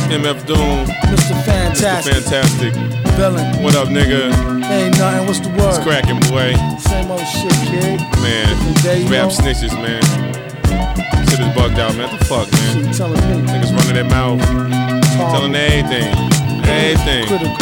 MF Doom. Mr. Fantastic. Mr. Fantastic. Villain. What up, nigga? Ain't nothing, what's the word? It's cracking, boy. Same old shit, kid. Man, Day, rap snitches, man. Shit is bugged out, man. What the fuck, man? Shit, you telling me. Niggas running their mouth. Telling everything. Everything. Critical.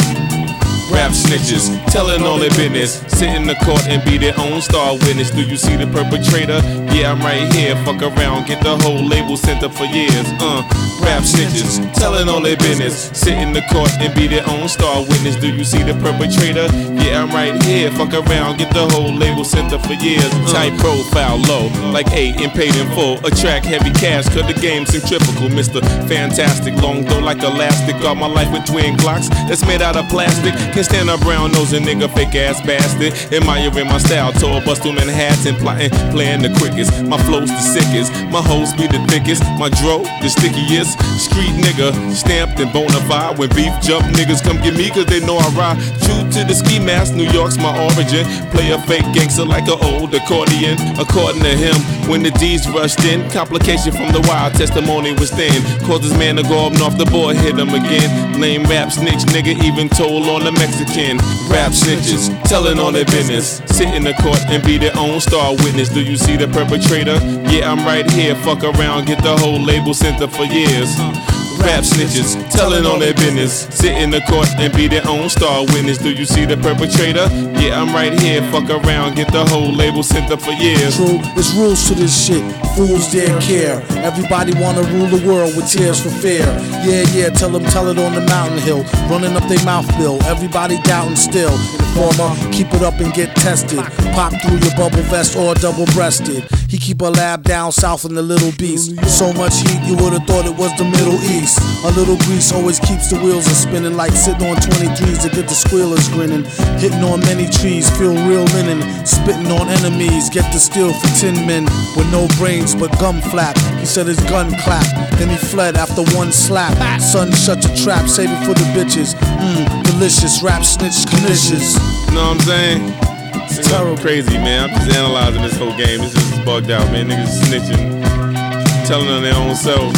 Rap snitches, telling all their business. Sit in the court and be their own star witness. Do you see the perpetrator? Yeah, I'm right here. Fuck around, get the whole label sent up for years. Rap snitches, telling all their business. Sit in the court and be their own star witness. Do you see the perpetrator? Yeah, I'm right here. Fuck around, get the whole label sent up for years. Tight profile, low, like 8 and paid in full. Attract heavy cash, cause the game's centrifugal. Mr. Fantastic, long though like elastic. Got my life with twin Glocks that's made out of plastic. Can't stand a brown nosing nigga, fake ass bastard. Admiring my style, tour bust through Manhattan, plotting, playing the quickest. My flow's the sickest, my hoes be the thickest. My dro, the stickiest. Street nigga, stamped and bona fide. When beef jump, niggas come get me cause they know I ride. True to the ski mask, New York's my origin. Play a fake gangster like an old accordion. According to him, when the D's rushed in, complication from the wild testimony was thin. Caused his man to go up and off the board, hit him again. Lame rap snitch nigga, even told on the Mexican. Rap snitches, telling all their business. Sit in the court and be their own star witness. Do you see the perpetrator? Yeah, I'm right here. Fuck around, get the whole label sent up for years. Rap snitches, telling all their business. Sit in the court and be their own star witness. Do you see the perpetrator? Yeah, I'm right here. Fuck around, get the whole label sent up for years. True, there's rules to this shit. Fools dare care. Everybody wanna rule the world with tears for fear. Yeah, tell it on the mountain hill. Running up their mouth bill. Everybody doubting still. Informer, keep it up and get tested. Pop through your bubble vest or double-breasted. He keep a lab down south in the Little Beast. So much heat you would've thought it was the Middle East. A little grease always keeps the wheels a spinning. Like sitting on 23s to get the squealers grinning. Hitting on many trees, feel real linen. Spitting on enemies, get the steel for 10 men. With no brains but gum flap. He said his gun clapped, then he fled after one slap. Son, shut your trap, save it for the bitches. Delicious, rap snitch, delicious. You know what I'm saying? It's terrible. Crazy, man. I'm just analyzing this whole game. This is bugged out, man. Niggas snitching, telling on their own self.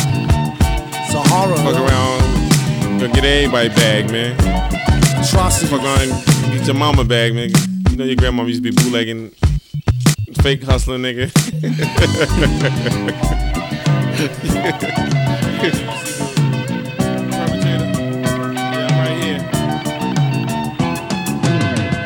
It's a horror. Fuck around, gonna get everybody bag, man. Atrocity. Fuck around, get your mama bag, man. You know your grandma used to be bootlegging, fake hustling, nigga.